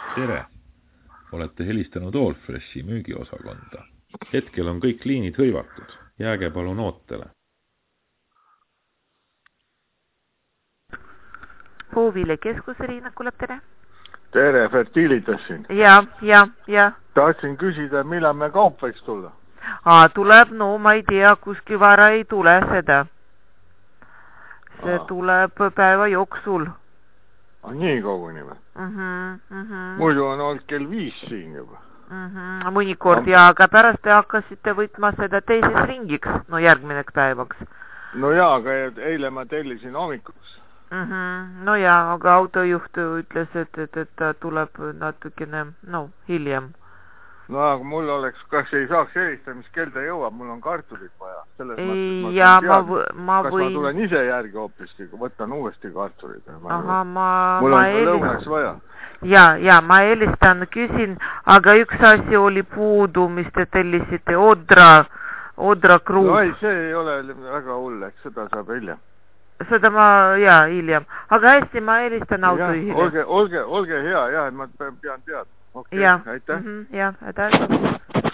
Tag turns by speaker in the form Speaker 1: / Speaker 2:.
Speaker 1: Tere! Olete helistanud Allfreshi müügiosakonda. Hetkel on kõik liinid hõivatud. Jääge palun ootele.
Speaker 2: Puuvile keskuse Riina kuuleb, tere.
Speaker 3: Tere, Fertilitas siin.
Speaker 2: Ja.
Speaker 3: Tahtsin küsida, millal me kaup võiks tulla?
Speaker 2: Tuleb, no ma ei tea, kuskil vara ei tule seda. See tuleb päeva jooksul.
Speaker 3: Nii koguni või? Muidu on olnud kell 5 siin juba.
Speaker 2: Mõnikord ja aga pärast te hakkasite võtma seda teises ringiks, no järgmineks päevaks.
Speaker 3: No jaa, aga eile ma tellisin hommikuks.
Speaker 2: No jaa, aga autojuht ütles, et ta tuleb natukene, hiljem.
Speaker 3: No aga mul oleks, kas ei saaks helistada, mis kell ta jõuab, mul on kartulit vaja.
Speaker 2: Ja ma
Speaker 3: võin... Kas ma tulen ise järgi hoopiski, võtan uuesti kartulit? Mul on lõunaks vaja.
Speaker 2: Ja ma helistan, küsin, aga üks asi oli puudu, mis te tellisite, Odra kruus.
Speaker 3: No ei, see ei ole väga hull, eks seda saab hiljem.
Speaker 2: Seda hiljem. Aga hästi, ma helistan autojuhile.
Speaker 3: Olge hea, ma pean teada.
Speaker 2: Okei, aitäh. Ja, aitäh.